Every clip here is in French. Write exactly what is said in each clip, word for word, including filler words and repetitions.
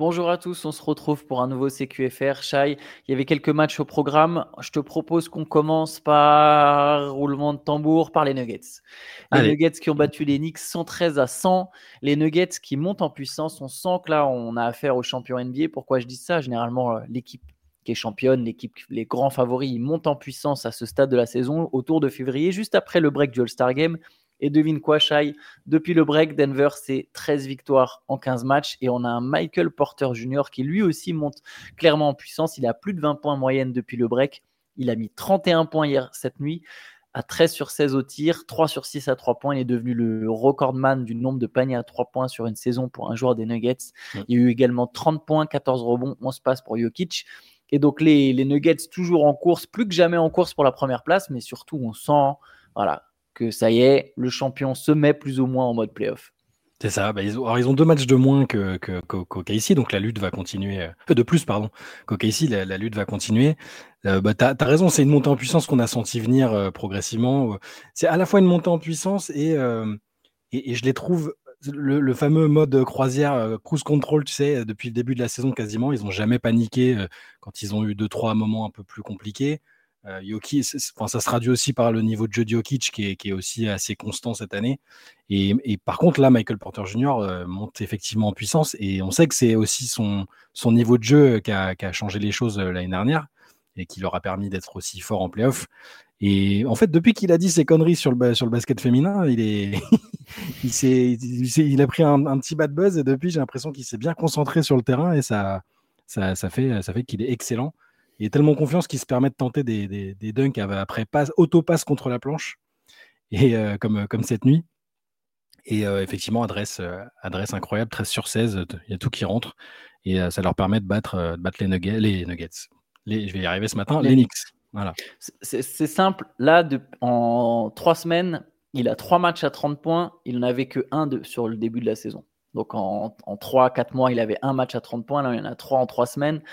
Bonjour à tous, on se retrouve pour un nouveau C Q F R. Shai, il y avait quelques matchs au programme. Je te propose qu'on commence par roulement de tambour, par les Nuggets. Les Allez, Nuggets qui ont battu les Knicks cent treize à cent. Les Nuggets qui montent en puissance. On sent que là, on a affaire aux champions N B A. Pourquoi je dis ça? Généralement, euh, l'équipe qui est championne, l'équipe, les grands favoris, ils montent en puissance à ce stade de la saison, autour de février, juste après le break du All-Star Game. Et devine quoi, Shai? Depuis le break, Denver, c'est treize victoires en quinze matchs. Et on a un Michael Porter Junior qui lui aussi monte clairement en puissance. Il a plus de vingt points en moyenne depuis le break. Il a mis trente et un points hier cette nuit, à treize sur seize au tir, trois sur six à trois points. Il est devenu le recordman du nombre de paniers à trois points sur une saison pour un joueur des Nuggets. Il y a eu également trente points, quatorze rebonds, onze passes pour Jokic. Et donc les, les Nuggets toujours en course, plus que jamais en course pour la première place, mais surtout on sent voilà, que ça y est, le champion se met plus ou moins en mode playoff. c'est ça. Bah, ils, ont, alors, ils ont deux matchs de moins que, que, qu'au, qu'au K C, donc la lutte va continuer. Euh, de plus, pardon, qu'au K C, la, la lutte va continuer. Euh, bah, t'as, t'as raison, c'est une montée en puissance qu'on a senti venir euh, progressivement. C'est à la fois une montée en puissance et, euh, et, et je les trouve. Le, le fameux mode croisière, euh, cruise control, tu sais, depuis le début de la saison quasiment, ils n'ont jamais paniqué euh, quand ils ont eu deux, trois moments un peu plus compliqués. Euh, Jokic, enfin, ça se traduit aussi par le niveau de jeu de Jokic qui est, qui est aussi assez constant cette année. Et, et par contre, là, Michael Porter Junior euh, monte effectivement en puissance et on sait que c'est aussi son, son niveau de jeu qui a, qui a changé les choses euh, l'année dernière et qui leur a permis d'être aussi fort en playoff. Et en fait, depuis qu'il a dit ses conneries sur le, sur le basket féminin, il, est il, s'est, il, s'est, il a pris un, un petit bad buzz et depuis, j'ai l'impression qu'il s'est bien concentré sur le terrain et ça, ça, ça, fait, ça fait qu'il est excellent. Il est tellement confiance qu'il se permet de tenter des, des, des dunks après passe, auto-passe contre la planche, et, euh, comme, comme cette nuit. Et euh, effectivement, adresse, euh, adresse incroyable, treize sur seize, il y a tout qui rentre. Et euh, ça leur permet de battre, euh, de battre les Nuggets. Les nuggets. Les, je vais y arriver ce matin, les, les Knicks. Voilà. C'est, c'est simple. Là, de, en trois semaines, il a trois matchs à trente points. Il n'en avait que un de, sur le début de la saison. Donc en, en trois à quatre mois, il avait un match à trente points. Là, il y en a trois en trois semaines.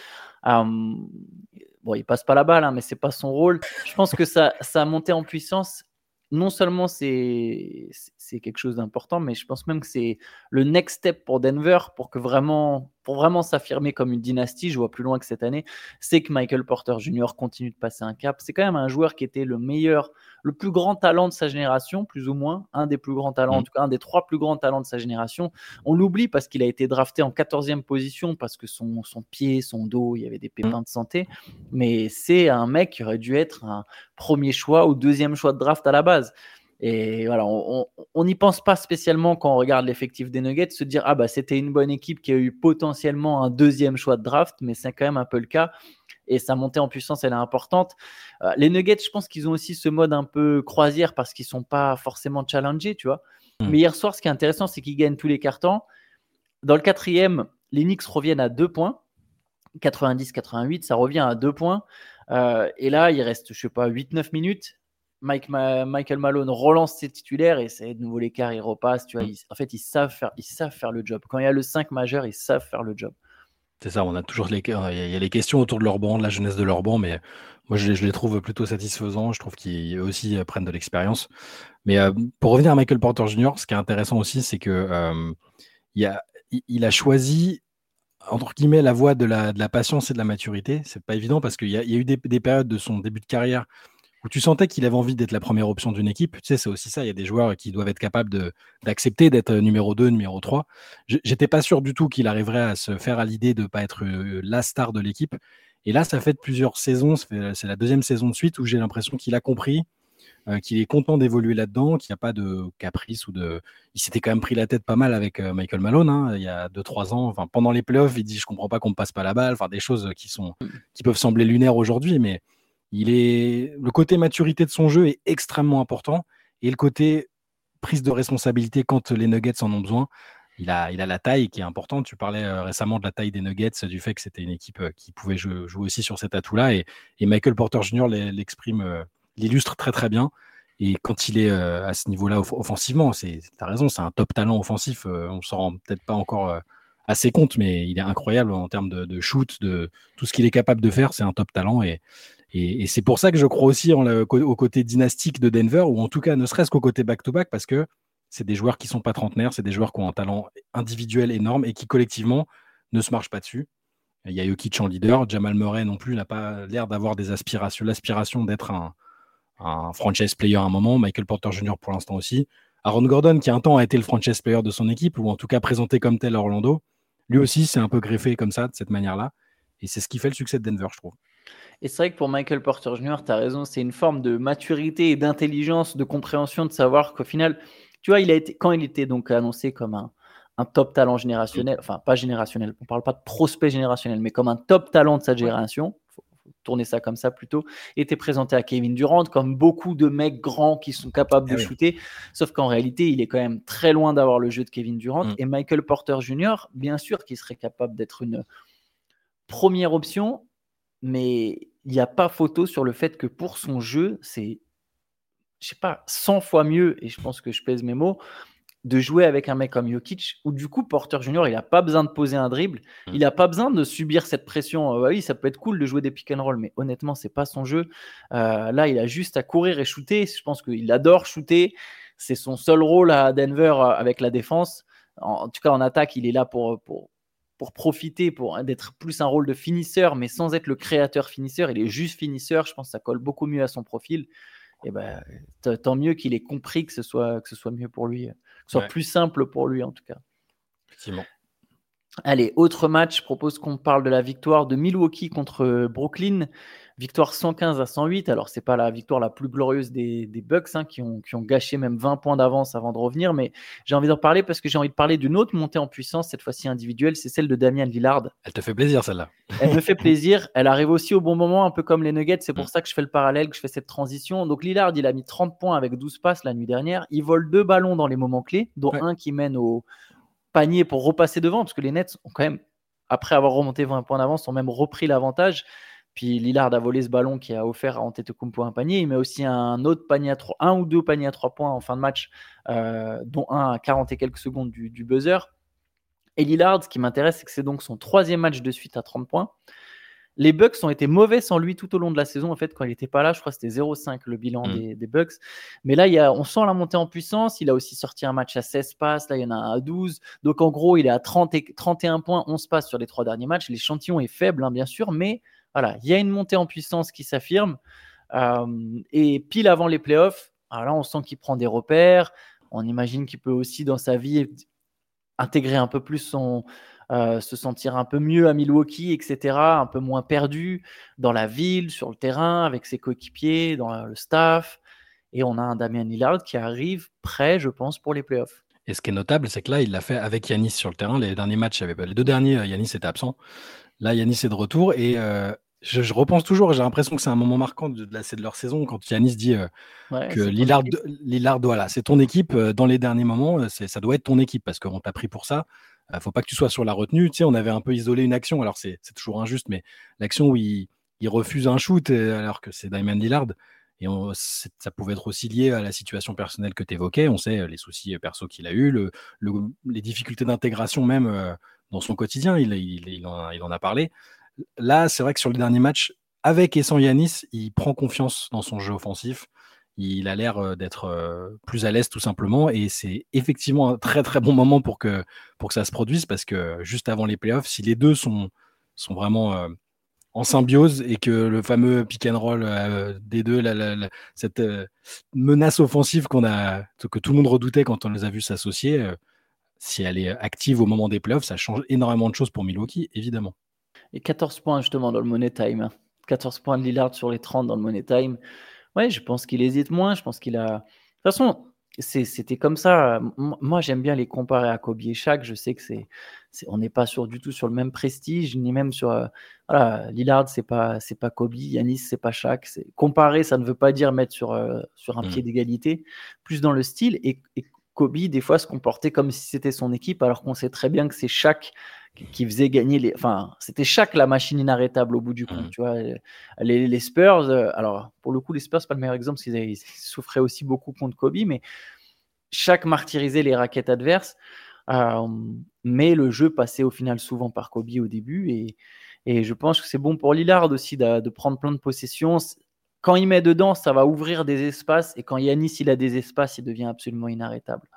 Um, bon, il passe pas la balle, hein, mais c'est pas son rôle. Je pense que ça, ça a monté en puissance. Non seulement c'est, c'est quelque chose d'important, mais je pense même que c'est le next step pour Denver pour que vraiment, pour vraiment s'affirmer comme une dynastie. Je vois plus loin que cette année. C'est que Michael Porter Junior continue de passer un cap. C'est quand même un joueur qui était le meilleur, le plus grand talent de sa génération, plus ou moins, un des plus grands talents, mmh. en tout cas un des trois plus grands talents de sa génération. On l'oublie parce qu'il a été drafté en quatorzième position parce que son, son pied, son dos, il y avait des pépins de santé. Mais c'est un mec qui aurait dû être un premier choix ou deuxième choix de draft à la base. Et voilà, on n'y pense pas spécialement quand on regarde l'effectif des Nuggets, se dire ah bah c'était une bonne équipe qui a eu potentiellement un deuxième choix de draft, mais c'est quand même un peu le cas. Et sa montée en puissance, elle est importante. Euh, les Nuggets, je pense qu'ils ont aussi ce mode un peu croisière parce qu'ils sont pas forcément challengés, tu vois. Mmh. Mais hier soir, ce qui est intéressant, c'est qu'ils gagnent tous les cartons. Dans le quatrième, les Knicks reviennent à deux points. quatre-vingt-dix quatre-vingt-huit, ça revient à deux points. Euh, et là, il reste, je sais pas, huit neuf minutes. Mike Ma- Michael Malone relance ses titulaires et c'est de nouveau l'écart, il repasse. Tu vois, ils, en fait, ils savent, faire, ils savent faire le job. Quand il y a le cinq majeur, ils savent faire le job. C'est ça, on a toujours les, il y a les questions autour de leur banc, de la jeunesse de leur banc, mais moi je les, je les trouve plutôt satisfaisants. Je trouve qu'ils aussi prennent de l'expérience. Mais euh, pour revenir à Michael Porter Junior, ce qui est intéressant aussi, c'est que euh, il, a, il a choisi entre guillemets la voie de la, de la patience et de la maturité. C'est pas évident parce qu'il y a, il y a eu des, des périodes de son début de carrière où tu sentais qu'il avait envie d'être la première option d'une équipe. Tu sais, c'est aussi ça. Il y a des joueurs qui doivent être capables de, d'accepter d'être numéro deux, numéro trois. J'étais pas sûr du tout qu'il arriverait à se faire à l'idée de ne pas être la star de l'équipe. Et là, ça fait plusieurs saisons, c'est la deuxième saison de suite où j'ai l'impression qu'il a compris, euh, qu'il est content d'évoluer là-dedans, qu'il n'y a pas de caprice ou de. Il s'était quand même pris la tête pas mal avec euh, Michael Malone hein, il y a deux trois ans. Enfin, pendant les playoffs, il dit je comprends pas qu'on me passe pas la balle. Enfin, des choses qui sont qui peuvent sembler lunaires aujourd'hui, mais il est le côté maturité de son jeu est extrêmement important et le côté prise de responsabilité quand les Nuggets en ont besoin. Il a, il a la taille qui est importante. Tu parlais euh, récemment de la taille des Nuggets, du fait que c'était une équipe euh, qui pouvait jouer, jouer aussi sur cet atout-là. Et, et Michael Porter Junior l'exprime, euh, l'illustre très très bien. Et quand il est euh, à ce niveau-là off- offensivement, c'est, t'as raison, c'est un top talent offensif. Euh, on s'en rend peut-être pas encore euh, assez compte, mais il est incroyable en termes de, de shoot, de tout ce qu'il est capable de faire. C'est un top talent. Et, et, et c'est pour ça que je crois aussi en le, au côté dynastique de Denver, ou en tout cas ne serait-ce qu'au côté back-to-back, parce que c'est des joueurs qui sont pas trentenaires, c'est des joueurs qui ont un talent individuel énorme et qui collectivement ne se marche pas dessus. Il y a Jokic en leader. Jamal Murray non plus n'a pas l'air d'avoir des aspirations, l'aspiration d'être un, un franchise player à un moment. Michael Porter Junior pour l'instant aussi. Aaron Gordon, qui un temps a été le franchise player de son équipe, ou en tout cas présenté comme tel à Orlando, lui aussi c'est un peu greffé comme ça, de cette manière-là. Et c'est ce qui fait le succès de Denver, je trouve. Et c'est vrai que pour Michael Porter Junior, tu as raison, c'est une forme de maturité et d'intelligence, de compréhension, de savoir qu'au final, tu vois, il a été, quand il était donc annoncé comme un, un top talent générationnel, enfin pas générationnel, on ne parle pas de prospect générationnel, mais comme un top talent de sa génération, il faut, faut tourner ça comme ça plutôt, il était présenté à Kevin Durant comme beaucoup de mecs grands qui sont capables de Ah oui. shooter, sauf qu'en réalité, il est quand même très loin d'avoir le jeu de Kevin Durant. Mm. Et Michael Porter Junior, bien sûr qu'il serait capable d'être une première option, mais il n'y a pas photo sur le fait que pour son jeu, c'est, je sais pas, cent fois mieux, et je pense que je pèse mes mots, de jouer avec un mec comme Jokic, où du coup, Porter Junior, il n'a pas besoin de poser un dribble, mmh. il n'a pas besoin de subir cette pression. Euh, oui, ça peut être cool de jouer des pick and roll, mais honnêtement, c'est pas son jeu. Euh, là, il a juste à courir et shooter. Je pense qu'il adore shooter. C'est son seul rôle à Denver avec la défense. En, en tout cas, en attaque, il est là pour... pour pour profiter, pour hein, d'être plus un rôle de finisseur, mais sans être le créateur finisseur. Il est juste finisseur. Je pense que ça colle beaucoup mieux à son profil. Et ben, t- tant mieux qu'il ait compris que ce soit, que ce soit mieux pour lui, que ce soit ouais. plus simple pour lui en tout cas. Effectivement. Allez, autre match, je propose qu'on parle de la victoire de Milwaukee contre Brooklyn. Victoire cent quinze à cent huit. Alors, ce n'est pas la victoire la plus glorieuse des, des Bucks hein, qui, ont, qui ont gâché même vingt points d'avance avant de revenir. Mais j'ai envie d'en parler parce que j'ai envie de parler d'une autre montée en puissance, cette fois-ci individuelle. C'est celle de Damian Lillard. Elle te fait plaisir, celle-là. Elle me fait plaisir. Elle arrive aussi au bon moment, un peu comme les Nuggets. C'est pour mmh. ça que je fais le parallèle, que je fais cette transition. Donc, Lillard, il a mis trente points avec douze passes la nuit dernière. Il vole deux ballons dans les moments clés, dont ouais. un qui mène au panier pour repasser devant, parce que les Nets ont quand même, après avoir remonté vingt points d'avance, ont même repris l'avantage. Puis Lillard a volé ce ballon qui a offert à Antetokounmpo un panier. Il met aussi un autre panier à trois, un ou deux paniers à trois points en fin de match, euh, dont un à quarante et quelques secondes du, du buzzer. Et Lillard, ce qui m'intéresse, c'est que c'est donc son troisième match de suite à trente points. Les Bucks ont été mauvais sans lui tout au long de la saison. En fait, quand il n'était pas là, je crois que c'était zéro cinq le bilan mmh. des, des Bucks. Mais là, il y a, on sent la montée en puissance. Il a aussi sorti un match à seize passes. Là, il y en a un à douze. Donc, en gros, il est à trente et, trente et un points, onze passes sur les trois derniers matchs. L'échantillon est faible, hein, bien sûr. Mais voilà, il y a une montée en puissance qui s'affirme. Euh, et pile avant les playoffs, alors là, on sent qu'il prend des repères. On imagine qu'il peut aussi, dans sa vie, intégrer un peu plus son... Euh, se sentir un peu mieux à Milwaukee, et cetera, un peu moins perdu dans la ville, sur le terrain, avec ses coéquipiers, dans le staff. Et on a un Damian Lillard qui arrive prêt, je pense, pour les playoffs. Et ce qui est notable, c'est que là, il l'a fait avec Giannis sur le terrain. Les derniers matchs, avait... les deux derniers, Giannis était absent. Là, Giannis est de retour. Et euh, je, je repense toujours, j'ai l'impression que c'est un moment marquant de, de, la, de leur saison, quand Giannis dit euh, ouais, que Lillard, Lillard, voilà, c'est ton équipe. Dans les derniers moments, c'est, ça doit être ton équipe, parce qu'on t'a pris pour ça. Il ne faut pas que tu sois sur la retenue. Tu sais, on avait un peu isolé une action. Alors, c'est, c'est toujours injuste, mais l'action où il, il refuse un shoot alors que c'est Damian Lillard. Et on, ça pouvait être aussi lié à la situation personnelle que tu évoquais. On sait les soucis perso qu'il a eu, le, le, les difficultés d'intégration même euh, dans son quotidien. Il, il, il, en, il en a parlé. Là, c'est vrai que sur le dernier match, avec et sans Giannis, il prend confiance dans son jeu offensif. Il a l'air d'être plus à l'aise tout simplement, et c'est effectivement un très très bon moment pour que, pour que ça se produise, parce que juste avant les playoffs, si les deux sont, sont vraiment euh, en symbiose, et que le fameux pick and roll euh, des deux, la, la, la, cette euh, menace offensive qu'on a, que tout le monde redoutait quand on les a vus s'associer, euh, si elle est active au moment des playoffs, ça change énormément de choses pour Milwaukee, évidemment. Et quatorze points justement dans le Money Time. quatorze points de Lillard sur les trente dans le Money Time. Ouais, je pense qu'il hésite moins. Je pense qu'il a. De toute façon, c'est, c'était comme ça. Moi, j'aime bien les comparer à Kobe et Shaq. Je sais que c'est, c'est on n'est pas sur, du tout sur le même prestige, ni même sur. Euh, voilà, Lillard, c'est pas, c'est pas Kobe. Giannis, c'est pas Shaq. C'est, comparer, ça ne veut pas dire mettre sur, euh, sur un mmh. pied d'égalité. Plus dans le style. Et, et Kobe, des fois, se comportait comme si c'était son équipe, alors qu'on sait très bien que c'est Shaq qui faisait gagner les. Enfin, c'était Shaq la machine inarrêtable au bout du compte. Mmh. Tu vois, les, les Spurs. Euh, alors, pour le coup, les Spurs, c'est pas le meilleur exemple parce qu'ils avaient, ils souffraient aussi beaucoup contre Kobe, mais Shaq martyrisait les raquettes adverses. Euh, mais le jeu passait au final souvent par Kobe au début, et, et je pense que c'est bon pour Lillard aussi de, de prendre plein de possessions. Quand il met dedans, ça va ouvrir des espaces, et quand Giannis il a des espaces, il devient absolument inarrêtable.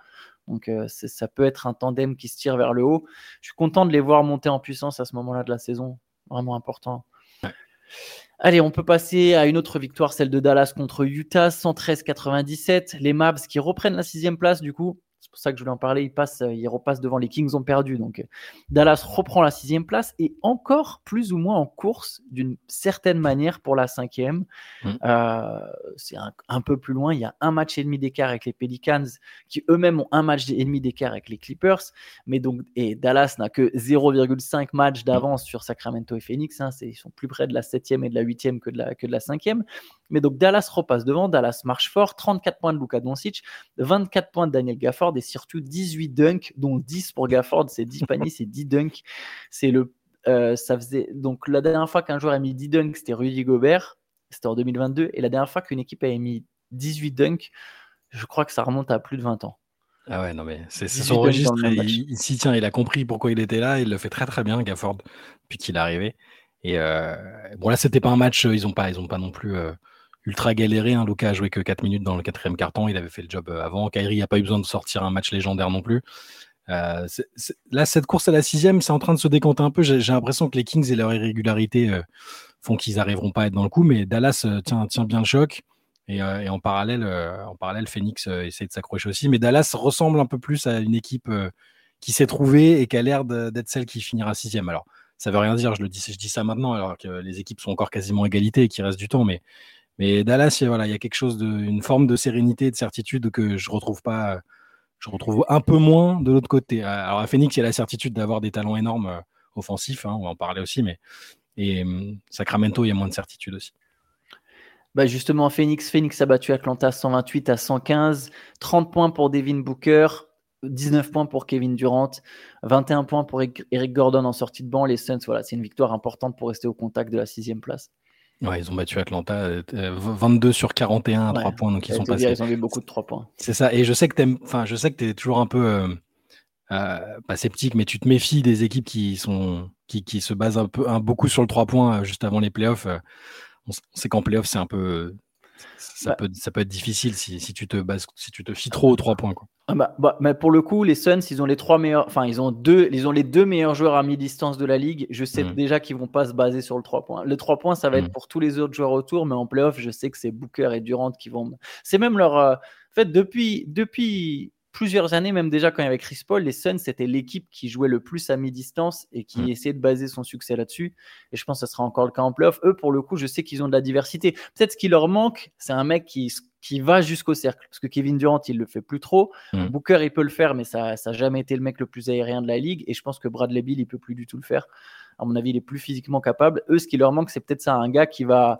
Donc, euh, c'est, ça peut être un tandem qui se tire vers le haut. Je suis content de les voir monter en puissance à ce moment-là de la saison. Vraiment important. Ouais. Allez, on peut passer à une autre victoire, celle de Dallas contre Utah, cent treize quatre-vingt-dix-sept. Les Mavs qui reprennent la sixième place, du coup. C'est pour ça que je voulais en parler. Ils, passent, ils repassent devant les Kings ont perdu. Donc, Dallas reprend la sixième place et encore plus ou moins en course d'une certaine manière pour la cinquième. Mmh. Euh, c'est un, un peu plus loin. Il y a un match et demi d'écart avec les Pelicans qui eux-mêmes ont un match et demi d'écart avec les Clippers. Mais donc, et Dallas n'a que zéro virgule cinq matchs d'avance mmh. sur Sacramento et Phoenix. Hein, c'est, ils sont plus près de la septième et de la huitième que de la, que de la cinquième. Mais donc, Dallas repasse devant. Dallas marche fort. trente-quatre points de Luka Doncic, vingt-quatre points de Daniel Gafford et surtout dix-huit dunks, dont dix pour Gafford. C'est dix paniers, c'est dix dunks. C'est le, euh, ça faisait, donc, la dernière fois qu'un joueur a mis dix dunks, c'était Rudy Gobert. C'était en deux mille vingt-deux. Et la dernière fois qu'une équipe avait mis dix-huit dunks, je crois que ça remonte à plus de vingt ans. Ah ouais, non mais c'est, c'est son registre. Il, il s'y tient, il a compris pourquoi il était là. Il le fait très très bien, Gafford, depuis qu'il est arrivé. Et euh, bon, là, c'était pas un match. Ils ont pas, ils ont pas non plus euh, ultra galéré. Hein. Luka a joué que quatre minutes dans le quatrième quart-temps. Il avait fait le job avant. Kyrie n'a pas eu besoin de sortir un match légendaire non plus. Euh, c'est, c'est, là, cette course à la sixième, c'est en train de se décanter un peu. J'ai, j'ai l'impression que les Kings et leur irrégularité euh, font qu'ils n'arriveront pas à être dans le coup. Mais Dallas euh, tient, tient bien le choc. Et, euh, et en parallèle, euh, en parallèle, Phoenix euh, essaie de s'accrocher aussi. Mais Dallas ressemble un peu plus à une équipe euh, qui s'est trouvée et qui a l'air de, d'être celle qui finira sixième. Alors, ça veut rien dire. Je le dis, je dis ça maintenant, alors que les équipes sont encore quasiment égalité et qu'il reste du temps. Mais, mais Dallas, il, voilà, il y a quelque chose de, une forme de sérénité et de certitude que je retrouve pas. Je retrouve un peu moins de l'autre côté. Alors à Phoenix, il y a la certitude d'avoir des talents énormes euh, offensifs. Hein, on va en parler aussi. Mais et euh, Sacramento, il y a moins de certitude aussi. Bah justement, Phoenix, Phoenix a battu Atlanta cent vingt-huit à cent quinze, trente points pour Devin Booker, dix-neuf points pour Kevin Durant, vingt et un points pour Eric Gordon en sortie de banc. Les Suns, voilà, c'est une victoire importante pour rester au contact de la sixième place. Ouais, ils ont battu Atlanta euh, vingt-deux sur quarante et un à ouais, trois points, donc ils sont passés. Dire, ils ont eu beaucoup de trois points. C'est ça, et je sais que t'aimes, enfin, je sais que t'es toujours un peu euh, euh, pas sceptique, mais tu te méfies des équipes qui sont qui, qui se basent un peu un, beaucoup sur le trois points euh, juste avant les playoffs. Euh, on sait qu'en playoffs, c'est un peu ça bah, peut ça peut être difficile si, si tu te bases si tu te fies trop aux trois points quoi. Ah bah, bah, mais pour le coup, les Suns, ils ont les trois meilleurs, enfin ils ont deux, ils ont les deux meilleurs joueurs à mi-distance de la ligue. Je sais mmh. déjà qu'ils vont pas se baser sur le trois points. Le trois points, ça va mmh. être pour tous les autres joueurs autour, mais en playoff, je sais que c'est Booker et Durant qui vont. C'est même leur. Euh... En fait, depuis depuis plusieurs années, même déjà quand il y avait Chris Paul, les Suns c'était l'équipe qui jouait le plus à mi-distance et qui mmh. essayait de baser son succès là-dessus. Et je pense que ça sera encore le cas en playoff. Eux, pour le coup, je sais qu'ils ont de la diversité. Peut-être ce qui leur manque, c'est un mec qui qui va jusqu'au cercle. Parce que Kevin Durant, il le fait plus trop. Mmh. Booker, il peut le faire, mais ça n'a jamais été le mec le plus aérien de la ligue. Et je pense que Bradley Beal, il peut plus du tout le faire. À mon avis, il est plus physiquement capable. Eux, ce qui leur manque, c'est peut-être ça, un gars qui va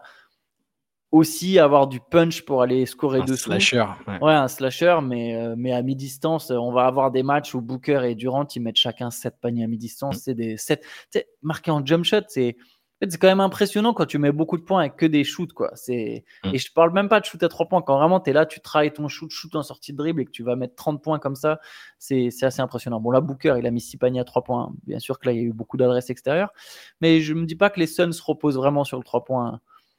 aussi avoir du punch pour aller scorer un dessous. Slasher. Ouais. ouais, un slasher, mais, euh, mais à mi-distance, on va avoir des matchs où Booker et Durant, ils mettent chacun sept paniers à mi-distance. Mmh. C'est des sept. Marqué en jump shot, c'est. En fait, c'est quand même impressionnant quand tu mets beaucoup de points avec que des shoots, quoi. C'est... Mm. Et je parle même pas de shoot à trois points. Quand vraiment tu es là, tu travailles ton shoot, shoot en sortie de dribble et que tu vas mettre trente points comme ça, c'est, c'est assez impressionnant. Bon, là, Booker, il a mis six paniers à trois points. Bien sûr que là, il y a eu beaucoup d'adresses extérieures. Mais je me dis pas que les Suns se reposent vraiment sur le trois points.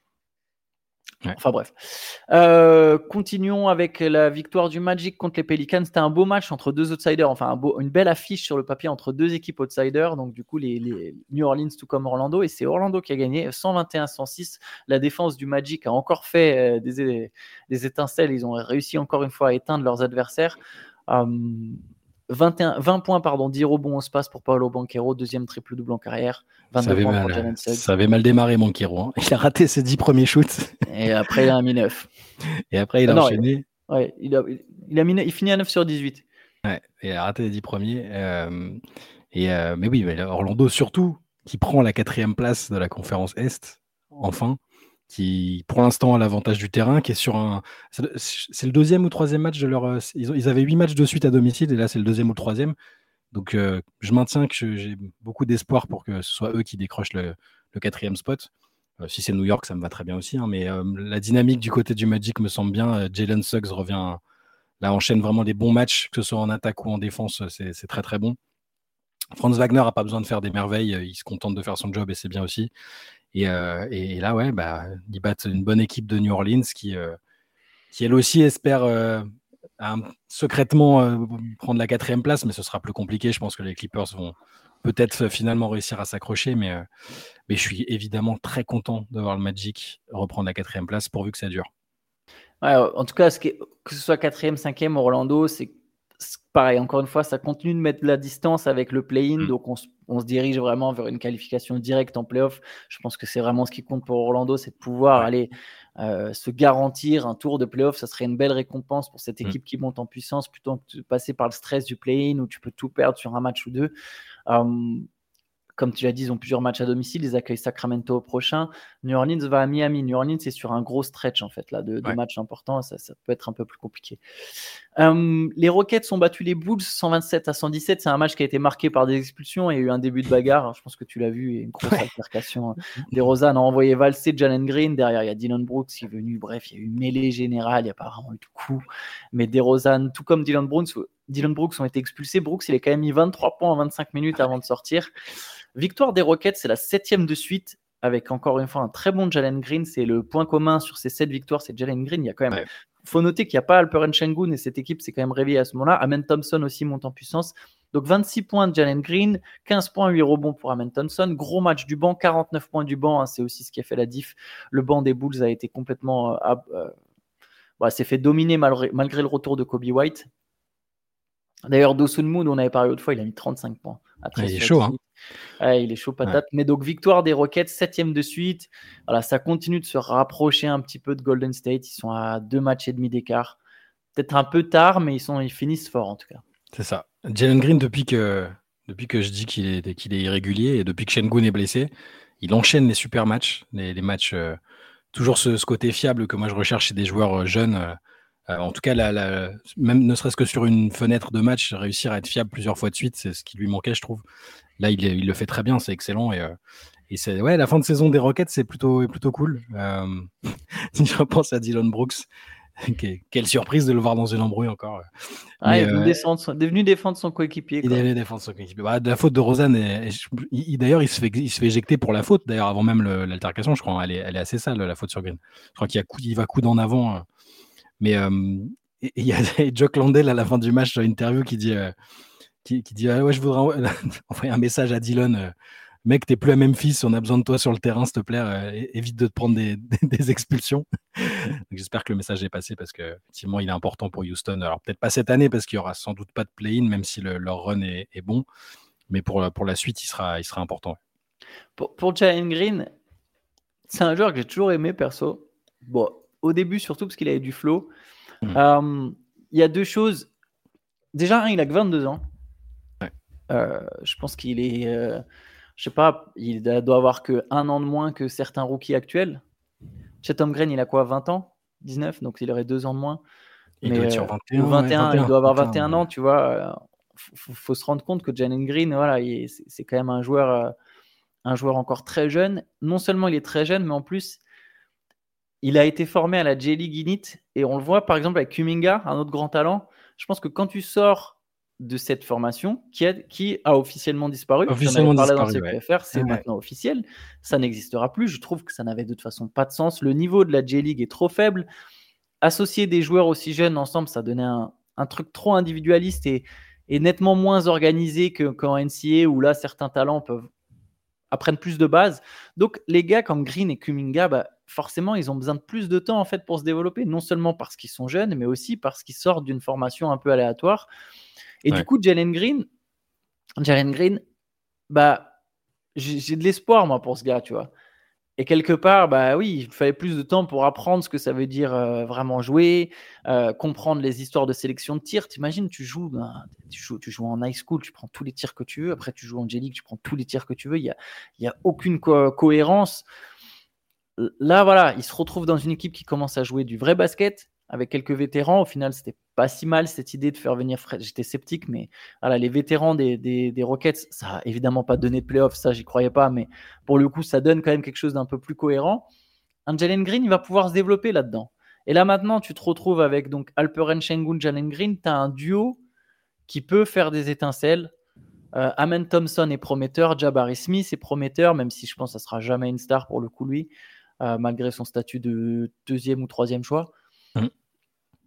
Ouais. Enfin bref. Euh, continuons avec la victoire du Magic contre les Pelicans. C'était un beau match entre deux outsiders, enfin un beau, une belle affiche sur le papier entre deux équipes outsiders. Donc du coup, les, les New Orleans tout comme Orlando. Et c'est Orlando qui a gagné cent vingt et un à cent six. La défense du Magic a encore fait euh, des, des étincelles. Ils ont réussi encore une fois à éteindre leurs adversaires. Euh, vingt, et un, vingt points, pardon, dix rebonds, onze passes pour Paolo Banchero, deuxième triple-double en carrière. vingt-deux points mal, pour Jalen Suggs. Ça avait mal démarré, Banchero. Hein. Il a raté ses dix premiers shoots. Et après, il a mis neuf. Et après, il a ah non, enchaîné. Il, ouais, il, a, il, a mis, il finit à neuf sur dix-huit. Ouais, il a raté les dix premiers. Euh, et, euh, mais oui, mais Orlando surtout, qui prend la quatrième place de la conférence Est, enfin. Qui, pour l'instant, a l'avantage du terrain, qui est sur un. C'est le deuxième ou troisième match de leur. Ils, ont, ils avaient huit matchs de suite à domicile, et là, c'est le deuxième ou le troisième. Donc, euh, je maintiens que j'ai beaucoup d'espoir pour que ce soit eux qui décrochent le, le quatrième spot. Euh, si c'est New York, ça me va très bien aussi. Hein, mais euh, la dynamique du côté du Magic me semble bien. Euh, Jalen Suggs revient. Là, enchaîne vraiment des bons matchs, que ce soit en attaque ou en défense. C'est, c'est très, très bon. Franz Wagner n'a pas besoin de faire des merveilles. Il se contente de faire son job et c'est bien aussi. Et, euh, et là, ouais, bah, ils battent une bonne équipe de New Orleans qui, euh, qui elle aussi espère euh, à secrètement euh, prendre la quatrième place, mais ce sera plus compliqué. Je pense que les Clippers vont peut-être finalement réussir à s'accrocher, mais, euh, mais je suis évidemment très content de voir le Magic reprendre la quatrième place pourvu que ça dure. Ouais, en tout cas, ce qui est, que ce soit quatrième, cinquième, Orlando, c'est, c'est pareil. Encore une fois, ça continue de mettre de la distance avec le play-in, mmh. donc on, on se dirige vraiment vers une qualification directe en play-off. Je pense que c'est vraiment ce qui compte pour Orlando, c'est de pouvoir ouais. aller euh, se garantir un tour de play-off. Ça serait une belle récompense pour cette équipe mmh. qui monte en puissance plutôt que de passer par le stress du play-in où tu peux tout perdre sur un match ou deux. Um, Comme tu l'as dit, ils ont plusieurs matchs à domicile. Ils accueillent Sacramento au prochain. New Orleans va à Miami. New Orleans, c'est sur un gros stretch en fait là, de, de ouais. matchs importants. Ça, ça peut être un peu plus compliqué. Euh, les Rockets ont battu les Bulls cent vingt-sept à cent dix-sept. C'est un match qui a été marqué par des expulsions. Il y a eu un début de bagarre. Je pense que tu l'as vu. Il y a une grosse ouais. altercation. DeRozan a envoyé valser Jalen Green. Derrière, il y a Dillon Brooks qui est venu. Bref, il y a eu une mêlée générale. Il n'y a pas vraiment eu de coup. Mais DeRozan, tout comme Dillon Brooks, Dillon Brooks ont été expulsés. Brooks, il a quand même mis vingt-trois points en vingt-cinq minutes avant de sortir. Victoire des Rockets, c'est la septième de suite, avec encore une fois un très bon Jalen Green. C'est le point commun sur ces sept victoires, c'est Jalen Green. Il y a quand même, ouais. faut noter qu'il n'y a pas Alperen Sengun et cette équipe s'est quand même réveillée à ce moment-là. Amen Thompson aussi monte en puissance. Donc vingt-six points de Jalen Green, quinze points, huit rebonds pour Amen Thompson. Gros match du banc, quarante-neuf points du banc. Hein, c'est aussi ce qui a fait la diff. Le banc des Bulls a été complètement, euh, euh, bah, s'est fait dominer malgré, malgré le retour de Kobe White. D'ailleurs, Dawson Moon, on avait parlé l'autre fois, il a mis trente-cinq points. Après, il est chaud, hein. Ouais, il est chaud patate. Ouais. Mais donc, victoire des Rockets, septième de suite. Voilà, ça continue de se rapprocher un petit peu de Golden State. Ils sont à deux matchs et demi d'écart. Peut-être un peu tard, mais ils, sont, ils finissent fort en tout cas. C'est ça. Jalen Green, depuis que, depuis que je dis qu'il est, qu'il est irrégulier et depuis que Sengun est blessé, il enchaîne les super matchs, les, les matchs, euh, toujours ce, ce côté fiable que moi je recherche chez des joueurs jeunes. Euh, Euh, en tout cas, la, la, même ne serait-ce que sur une fenêtre de match, réussir à être fiable plusieurs fois de suite, c'est ce qui lui manquait, je trouve. Là, il, il le fait très bien, c'est excellent. Et, euh, et c'est, ouais, la fin de saison des Rockets, c'est plutôt, plutôt cool. Euh, si je repense à Dillon Brooks, quelle surprise de le voir dans une embrouille encore. Ah, Mais, il, est euh, défendre son, est venu défendre son coéquipier. Il est venu défendre son coéquipier. Bah, de la faute de Rosanne, et, et, il, d'ailleurs, il se, fait, il se fait éjecter pour la faute, d'ailleurs, avant même le, l'altercation, je crois. Elle est, elle est assez sale, la faute sur Green. Je crois qu'il y a coup, il va coude en avant. Euh, Mais euh, il y a Jock Landale à la fin du match dans l'interview qui dit, euh, qui, qui dit ah ouais, je voudrais envoyer un message à Dillon. Euh, Mec, t'es plus à Memphis, on a besoin de toi sur le terrain, s'il te plaît. Euh, évite de te prendre des, des, des expulsions. Donc, j'espère que le message est passé parce qu'effectivement, il est important pour Houston. Alors, peut-être pas cette année parce qu'il n'y aura sans doute pas de play-in, même si le, leur run est, est bon. Mais pour, pour la suite, il sera, il sera important. Pour, pour Jalen Green, c'est un joueur que j'ai toujours aimé, perso. Bon, au début, surtout parce qu'il avait du flow. Il mmh. euh, y a deux choses. Déjà, un, il a que vingt-deux ans. Ouais. Euh, je pense qu'il est, euh, je sais pas, il doit avoir que un an de moins que certains rookies actuels. Chet Holmgren, il a quoi, vingt ans, dix-neuf, donc il aurait deux ans de moins. Il Mais, doit être sur vingt et un, ou vingt et un, ouais, vingt et un, il doit avoir vingt et un, vingt et un ouais. ans, tu vois. Il faut, faut se rendre compte que Jalen Green, voilà, il est, c'est, c'est quand même un joueur, euh, un joueur encore très jeune. Non seulement il est très jeune, mais en plus, il a été formé à la J-League Init et on le voit par exemple avec Kuminga, un autre grand talent. Je pense que quand tu sors de cette formation qui a, qui a officiellement disparu, officiellement parlé disparu, dans ouais. C Q F R, c'est ouais. maintenant officiel, ça n'existera plus. Je trouve que ça n'avait de toute façon pas de sens. Le niveau de la J-League est trop faible. Associer des joueurs aussi jeunes ensemble, ça donnait un, un truc trop individualiste et, et nettement moins organisé que, qu'en N C A A où là certains talents peuvent apprennent plus de bases. Donc les gars comme Green et Kuminga, bah, forcément, ils ont besoin de plus de temps en fait pour se développer, non seulement parce qu'ils sont jeunes, mais aussi parce qu'ils sortent d'une formation un peu aléatoire. Et ouais. du coup, Jalen Green, Jalen Green, bah, j'ai, j'ai de l'espoir moi pour ce gars, tu vois. Et quelque part, bah oui, il fallait plus de temps pour apprendre ce que ça veut dire euh, vraiment jouer, euh, comprendre les histoires de sélection de tir. T'imagines, tu joues, ben, tu joues, tu joues en high school, tu prends tous les tirs que tu veux. Après, tu joues en J-League, tu prends tous les tirs que tu veux. Il y a, il y a aucune co- cohérence. Là, voilà, il se retrouve dans une équipe qui commence à jouer du vrai basket avec quelques vétérans. Au final, c'était pas si mal cette idée de faire venir Fred. J'étais sceptique, mais voilà, les vétérans des, des, des Rockets, ça a évidemment pas donné de playoff, ça j'y croyais pas, mais pour le coup, ça donne quand même quelque chose d'un peu plus cohérent. Un Jalen Green, il va pouvoir se développer là-dedans. Et là maintenant, tu te retrouves avec donc Alperen Sengun, Jalen Green, tu as un duo qui peut faire des étincelles. Euh, Amen Thompson est prometteur, Jabari Smith est prometteur, même si je pense que ça sera jamais une star pour le coup lui, euh, malgré son statut de deuxième ou troisième choix. Mmh.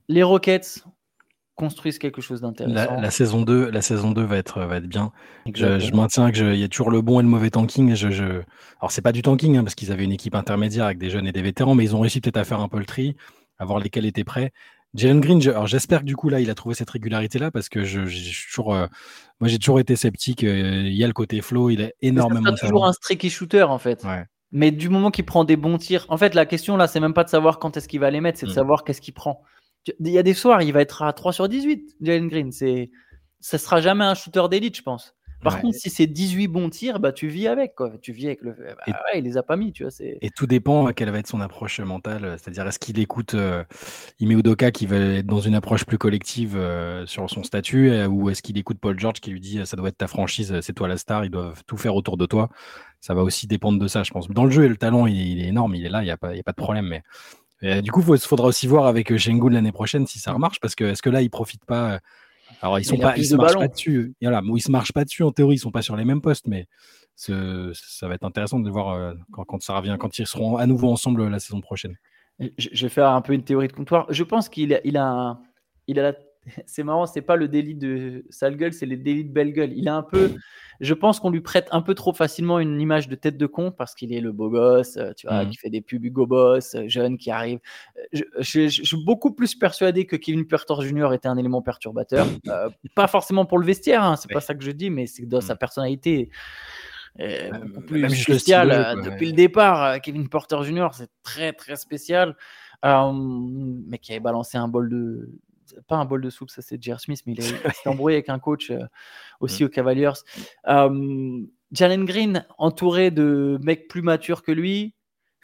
Les Rockets construisent quelque chose La, d'intéressant. la saison deux, la saison deux va être, va être bien. Je, Exactement. je maintiens qu'il y a toujours le bon et le mauvais tanking. Je, je... Alors, c'est pas du tanking, hein, parce qu'ils avaient une équipe intermédiaire avec des jeunes et des vétérans, mais ils ont réussi peut-être à faire un peu le tri, à voir lesquels étaient prêts. Jalen Green, je- alors j'espère que du coup, là, il a trouvé cette régularité-là, parce que je, j'ai toujours, euh, moi, j'ai toujours été sceptique. euh, il y a le côté flow, il a Mais ça énormément sera de toujours talent. un streaky shooter, en fait. Ouais. Mais du moment qu'il prend des bons tirs, en fait, la question là, c'est même pas de savoir quand est-ce qu'il va les mettre, c'est de Mm. savoir qu'est-ce qu'il prend. Tu- Il y a des soirs, il va être à trois sur dix-huit, Jalen Green. C'est, ça sera jamais un shooter d'élite, je pense. Par Ouais. contre, si c'est dix-huit bons tirs, bah tu vis avec, quoi. Tu vis avec le. Bah, Et, ouais, il les a pas mis, tu vois. C'est. et tout dépend à quelle va être son approche mentale. euh, C'est-à-dire, est-ce qu'il écoute euh, Ime Udoka qui va être dans une approche plus collective euh, sur son statut, euh, ou est-ce qu'il écoute Paul George qui lui dit euh, ça doit être ta franchise, euh, c'est toi la star, ils doivent tout faire autour de toi. Ça va aussi dépendre de ça, je pense. Dans le jeu, le talent, il est, il est énorme, il est là, il n'y a, pas- il y a pas de problème. Mais euh, du coup, il faudra aussi voir avec euh, Şengün l'année prochaine si ça remarche, parce que est-ce que là, ils profitent pas euh, Alors, ils sont Il a pas, ils plus se de marchent pas ballons. dessus. Et voilà, bon, ils se marchent pas dessus en théorie, ils sont pas sur les mêmes postes, mais ce- ça va être intéressant de voir euh, quand, quand ça revient, quand ils seront à nouveau ensemble la saison prochaine. Je, je vais faire un peu une théorie de comptoir. Je pense qu'il a, il a, un- il a la- c'est marrant, c'est pas le délit de sale gueule, c'est le délit de belle gueule. Il a un peu, je pense qu'on lui prête un peu trop facilement une image de tête de con parce qu'il est le beau gosse, euh, tu vois, Mhm. qui fait des pubs Hugo Boss, euh, jeune qui arrive. Euh, Je, je- je suis beaucoup plus persuadé que Kevin Porter Junior était un élément perturbateur. Euh, pas forcément pour le vestiaire, hein, c'est pas Ouais. ça que je dis, mais c'est dans sa Mhm. personnalité. Euh, Euh, beaucoup bah, plus même juste le spécial style de jeu, euh, quoi, depuis ouais. le départ. euh, Kevin Porter Junior, c'est très très spécial. Euh, mais qui avait balancé un bol de. Pas un bol de soupe, ça c'est J R. Smith, mais il, est- il s'est embrouillé avec un coach euh, aussi Mhm. aux Cavaliers. Euh, Jalen Green, entouré de mecs plus matures que lui.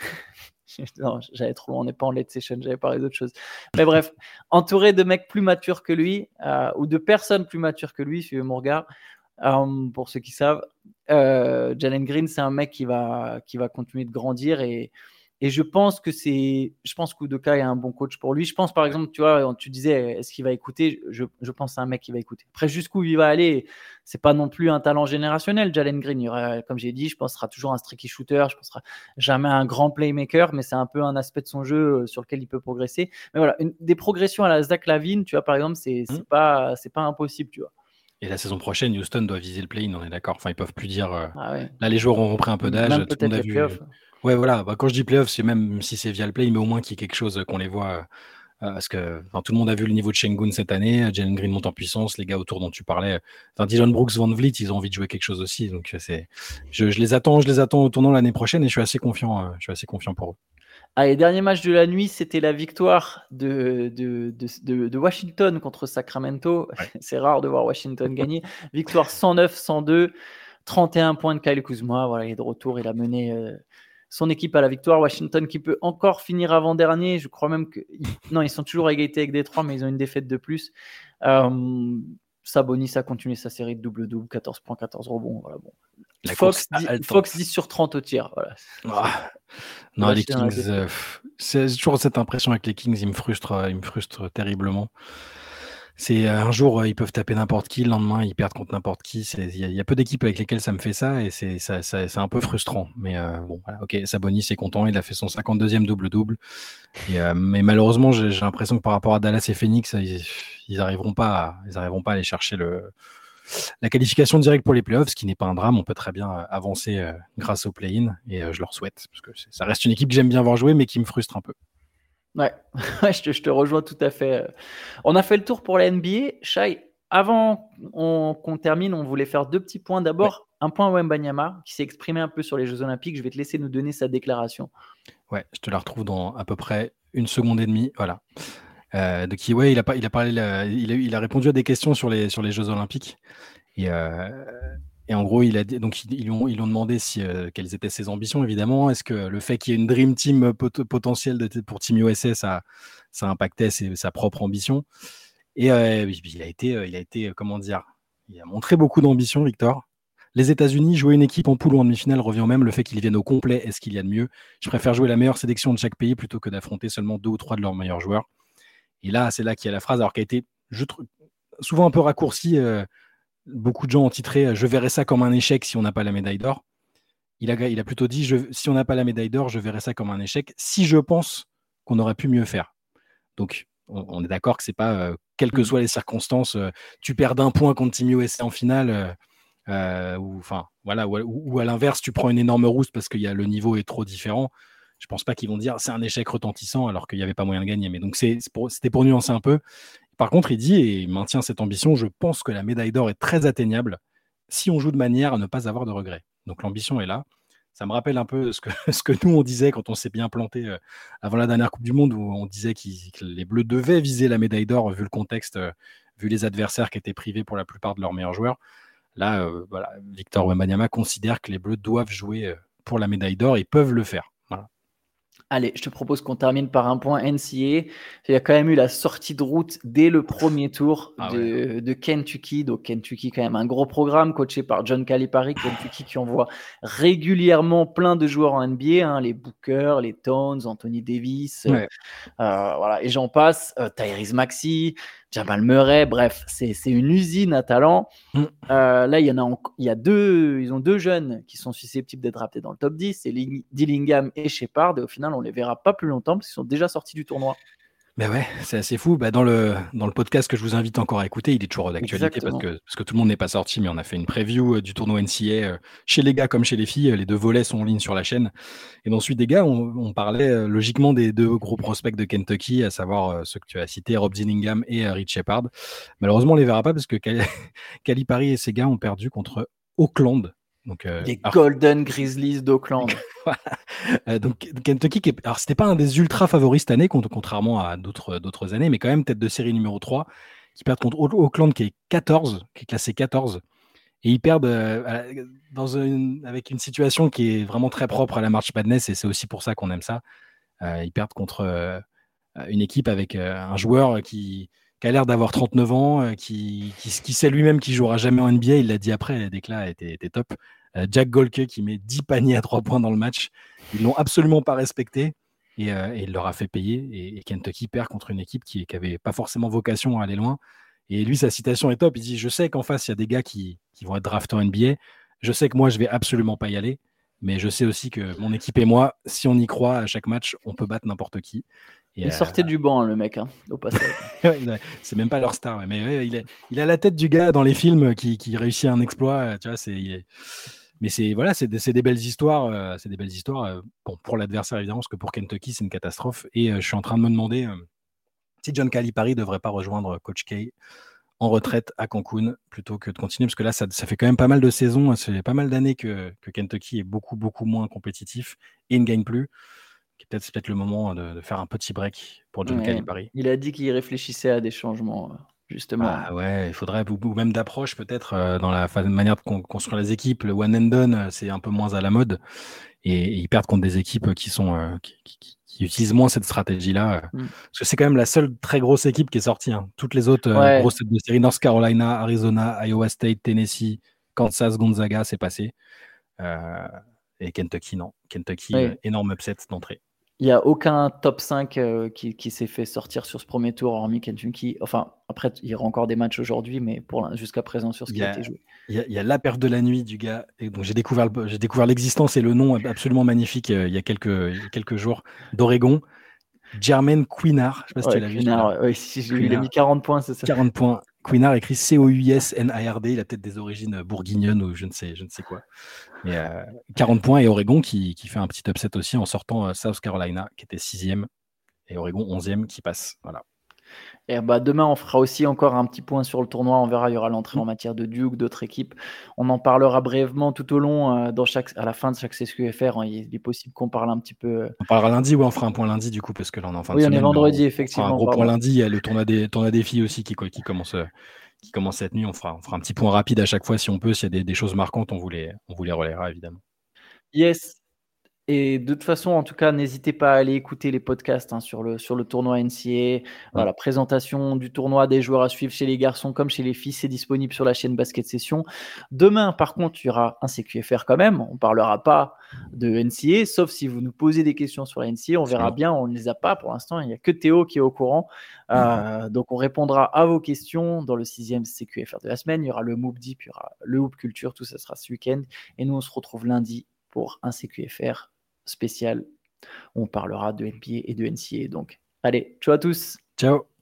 Non, j'allais trop loin, on n'est pas en late session, j'avais parlé d'autre chose. Mais bref, entouré de mecs plus matures que lui, euh, ou de personnes plus matures que lui, suivez mon regard. Euh, pour ceux qui savent, euh, Jalen Green, c'est un mec qui va, qui va continuer de grandir et, et je pense que c'est, je pense qu'Udoka est un bon coach pour lui. Je pense par Ouais. exemple, tu vois, tu disais, est-ce qu'il va écouter? Je, je pense que c'est un mec qui va écouter. Après, jusqu'où il va aller, c'est pas non plus un talent générationnel, Jalen Green. Il y aura, comme j'ai dit, je pense sera toujours un streaky shooter. Je pense sera jamais un grand playmaker, mais c'est un peu un aspect de son jeu sur lequel il peut progresser. Mais voilà, une, des progressions à la Zach LaVine, tu vois, par exemple, c'est, Mhm. c'est pas, c'est pas impossible, tu vois. Et la saison prochaine, Houston doit viser le play-in, on est d'accord. Enfin, ils peuvent plus dire. euh, Ah ouais. Là, les joueurs ont repris un peu d'âge. Même Tout le monde peut-être a les vu. playoffs. Ouais, voilà. Bah, quand je dis playoff, c'est même si c'est via le play, mais au moins qu'il y ait quelque chose qu'on les voit. euh, euh, parce que enfin, tout le monde a vu le niveau de Şengün cette année. Jalen Green monte en puissance. Les gars autour dont tu parlais. Enfin, Dylan Brooks, Van Vliet, ils ont envie de jouer quelque chose aussi. Donc, euh, c'est. Je, je les attends, je les attends au tournant l'année prochaine et je suis assez confiant. euh, je suis assez confiant pour eux. Allez, dernier match de la nuit, c'était la victoire de, de, de, de, de Washington contre Sacramento. Ouais. C'est rare de voir Washington gagner. Victoire cent neuf cent deux, trente et un points de Kyle Kuzma. Voilà, il est de retour. Il a mené euh, son équipe à la victoire. Washington qui peut encore finir avant-dernier. Je crois même que. Non, ils sont toujours à égalité avec Détroit, mais ils ont une défaite de plus. Euh, Sabonis a continué sa série de double-double, quatorze points, quatorze rebonds. Voilà, bon. La Fox, course à dix, haletante. Fox dix sur trente au tir. Voilà. Ah. C'est Non, les lâché dans la Kings, défaite. euh, pff, c'est j'ai toujours cette impression avec les Kings, ils me frustrent, euh, ils me frustrent terriblement. C'est euh, un jour, euh, ils peuvent taper n'importe qui, le lendemain, ils perdent contre n'importe qui. C'est- Il y, a- il y a peu d'équipes avec lesquelles ça me fait ça et c'est ça, ça- c'est un peu frustrant. Mais euh, bon, voilà, ok, Sabonis est content, il a fait son cinquante-deuxième double-double. Et, euh, mais malheureusement, j'ai j'ai l'impression que par rapport à Dallas et Phoenix, ils, ils arriveront pas, à, ils arriveront pas à aller chercher le, la qualification directe pour les playoffs, ce qui n'est pas un drame. On peut très bien euh, avancer euh, grâce au play-in et euh, je leur souhaite parce que c'est- ça reste une équipe que j'aime bien voir jouer, mais qui me frustre un peu. Ouais, Ouais, je te, je te rejoins tout à fait. On a fait le tour pour la N B A. Shai, avant on- qu'on termine, on voulait faire deux petits points. Ouais. D'abord, un point Wembanyama qui s'est exprimé un peu sur les Jeux Olympiques. Je vais te laisser nous donner sa déclaration. Ouais, je te la retrouve dans à peu près une seconde et demie. Voilà. Euh, de qui, ouais, il a, pas, il, a parlé, la- il, a, il a répondu à des questions sur les, sur les Jeux Olympiques. Et, euh, et en gros, il a, dit- donc, ils, ils lui ont, ils lui ont demandé si, euh, quelles étaient ses ambitions, évidemment. Est-ce que le fait qu'il y ait une Dream Team pot- potentielle de, pour Team U S A, ça, ça impactait ses- sa propre ambition. Et euh, il, a été, il a été, comment dire, il a montré beaucoup d'ambition, Victor. Les États-Unis, jouer une équipe en poule ou en demi-finale revient au même. Le fait qu'ils viennent au complet est ce qu'il y a de mieux. Je préfère jouer la meilleure sélection de chaque pays plutôt que d'affronter seulement deux ou trois de leurs meilleurs joueurs. Et là, c'est là qu'il y a la phrase, alors qui a été je trouve, souvent un peu raccourcie. Euh, beaucoup de gens ont titré « Je verrais ça comme un échec si on n'a pas la médaille d'or ». Il a, il a plutôt dit je, « Si on n'a pas la médaille d'or, je verrais ça comme un échec si je pense qu'on aurait pu mieux faire ». Donc, on, on est d'accord que c'est pas, euh, quelles que Mm. soient les circonstances, euh, tu perds d'un point contre Team U S A en finale, euh, euh, ou, enfin, voilà, ou, ou- ou à l'inverse, tu prends une énorme rousse parce que y a, le niveau est trop différent. Je pense pas qu'ils vont dire c'est un échec retentissant alors qu'il n'y avait pas moyen de gagner. Mais donc c'est, c'est pour- c'était pour nuancer un peu. Par contre, il dit, et il maintient cette ambition, je pense que la médaille d'or est très atteignable si on joue de manière à ne pas avoir de regrets. Donc l'ambition est là. Ça me rappelle un peu ce que, ce que nous, on disait quand on s'est bien planté euh, avant la dernière Coupe du Monde, où on disait qu'ils- que les Bleus devaient viser la médaille d'or, vu le contexte, euh, vu les adversaires qui étaient privés pour la plupart de leurs meilleurs joueurs. Là, euh, voilà, Victor Wembanyama considère que les Bleus doivent jouer euh, pour la médaille d'or et peuvent le faire. Voilà. Allez, je te propose qu'on termine par un point N C A A. Il y a quand même eu la sortie de route dès le premier tour Ah ouais. de, de Kentucky. Donc Kentucky, quand même un gros programme coaché par John Calipari. Kentucky qui envoie régulièrement plein de joueurs en N B A, hein, les Booker, les Towns, Anthony Davis, euh, Ouais. euh, voilà, et j'en passe. Euh, Tyrese Maxey, Jamal Murray. Bref, c'est c'est une usine à talent. Mm. Euh, là, il y en a, en- il y a deux, ils ont deux jeunes qui sont susceptibles d'être draftés dans le top dix, c'est Ling- Dillingham et Shepard. Et au final, on les verra pas plus longtemps parce qu'ils sont déjà sortis du tournoi. Ben ouais, c'est assez fou. Bah dans, le, dans le podcast que je vous invite encore à écouter, il est toujours d'actualité parce Exactement. que, parce que tout le monde n'est pas sorti, mais on a fait une preview euh, du tournoi N C A A euh, chez les gars comme chez les filles. Les deux volets sont en ligne sur la chaîne. Et ensuite, des gars, on, on parlait euh, logiquement des deux gros prospects de Kentucky, à savoir euh, ceux que tu as cités, Rob Dillingham et euh, Rich Shepard. Malheureusement, on les verra pas parce que Cal- Calipari et ses gars ont perdu contre Auckland. Donc, euh, Les alors, Golden Grizzlies d'Auckland. Euh, donc Kentucky, qui est... alors c'était pas un des ultra favoris cette année, contrairement à d'autres d'autres années, mais quand même tête de série numéro trois, qui perdent contre Auckland qui est quatorze, qui est classé quatorze, et ils perdent euh, dans une... avec une situation qui est vraiment très propre à la March Madness, et c'est aussi pour ça qu'on aime ça. Euh, ils perdent contre euh, une équipe avec euh, un joueur qui, qui a l'air d'avoir trente-neuf ans, euh, qui, qui, qui sait lui-même qu'il jouera jamais en N B A, il l'a dit après, les déclats étaient, étaient top. Euh, Jack Golke qui met dix paniers à trois points dans le match. Ils l'ont absolument pas respecté et, euh, et il leur a fait payer. Et, et Kentucky perd contre une équipe qui n'avait pas forcément vocation à aller loin. Et lui, sa citation est top. Il dit, je sais qu'en face, il y a des gars qui, qui vont être draftés en N B A. Je sais que moi, je vais absolument pas y aller. Mais je sais aussi que mon équipe et moi, si on y croit à chaque match, on peut battre n'importe qui. Et Il euh, sortait du banc, le mec, hein, au passage. c'est même pas leur star, ouais. Mais ouais, il, est, il a la tête du gars dans les films qui, qui réussit un exploit. Tu vois, c'est, il est... Mais c'est voilà, c'est des, c'est des belles histoires. Euh, c'est des belles histoires. Euh, bon, pour l'adversaire évidemment, parce que pour Kentucky, c'est une catastrophe. Et euh, je suis en train de me demander euh, si John Calipari devrait pas rejoindre Coach K en retraite à Cancun plutôt que de continuer, parce que là, ça, ça fait quand même pas mal de saisons, ça fait pas mal d'années que, que Kentucky est beaucoup beaucoup moins compétitif et ne gagne plus. Peut-être c'est peut-être le moment de, de faire un petit break pour John Ouais. Calipari. Il a dit qu'il réfléchissait à des changements, euh, justement. Ah ouais, il faudrait, ou, ou même d'approche peut-être euh, dans la fa- manière de con- construire les équipes. Le one and done, euh, c'est un peu moins à la mode. Et, et ils perdent contre des équipes qui sont euh, qui, qui- qui utilisent moins cette stratégie-là. euh. Mm. Parce que c'est quand même la seule très grosse équipe qui est sortie. Hein. Toutes les autres euh, Ouais. grosses têtes de série, North Carolina, Arizona, Iowa State, Tennessee, Kansas, Gonzaga, c'est passé. Euh, et Kentucky, non. Kentucky, euh, Ouais. énorme upset d'entrée. Il n'y a aucun top cinq euh, qui, qui s'est fait sortir sur ce premier tour, hormis Kentucky. Enfin, après, il y aura encore des matchs aujourd'hui, mais pour l'in- jusqu'à présent, sur ce Il qui y a a, été joué. il y a, il y a la paire de la nuit du gars. Et donc j'ai découvert, le- j'ai découvert l'existence et le nom absolument magnifique euh, il y a quelques, il y a quelques jours d'Oregon. Jermaine Couinard. Je ne sais pas si tu Ouais, l'as vu celui-là. Cuinard, ouais, ouais, si j'ai vu, il a Couinard, mis quarante points, c'est ça. quarante points. Couinard écrit C O U I S N A R D. Il a peut-être des origines bourguignonnes ou je ne sais, je ne sais quoi. Mais euh, quarante points et Oregon qui, qui fait un petit upset aussi en sortant euh, South Carolina qui était sixième et Oregon onzième qui passe. Voilà. Et bah, demain, on fera aussi encore un petit point sur le tournoi. On verra, il y aura l'entrée en matière de Duke, d'autres équipes. On en parlera brièvement tout au long, euh, dans chaque, à la fin de chaque C S Q F R. Hein, il est possible qu'on parle un petit peu. euh, On parlera lundi, ouais, on fera un point lundi du coup, parce que là on est en fin de Oui, on est semaine, mais vendredi, on, on fera un effectivement, gros point pardon. lundi. Il y a le tournoi des, tournoi des filles aussi qui, quoi, qui, commence, euh, qui commence cette nuit. On fera, on fera un petit point rapide à chaque fois si on peut. S'il y a des, des choses marquantes, on vous les, on vous les relaiera évidemment. Yes. Et de toute façon, en tout cas, n'hésitez pas à aller écouter les podcasts, hein, sur le, sur le tournoi N C A A. Voilà, présentation du tournoi, des joueurs à suivre chez les garçons comme chez les filles, c'est disponible sur la chaîne Basket Session. Demain, par contre, il y aura un C Q F R quand même. On ne parlera pas de N C A A, sauf si vous nous posez des questions sur la N C A A. On verra bien, on ne les a pas pour l'instant. Il n'y a que Théo qui est au courant. Euh, donc, on répondra à vos questions dans le sixième C Q F R de la semaine. Il y aura le Moop Deep, il y aura le Hoop Culture, tout ça sera ce week-end. Et nous, on se retrouve lundi pour un C Q F R spécial. On parlera de N B A et de N C A A. Donc, allez, ciao à tous. Ciao.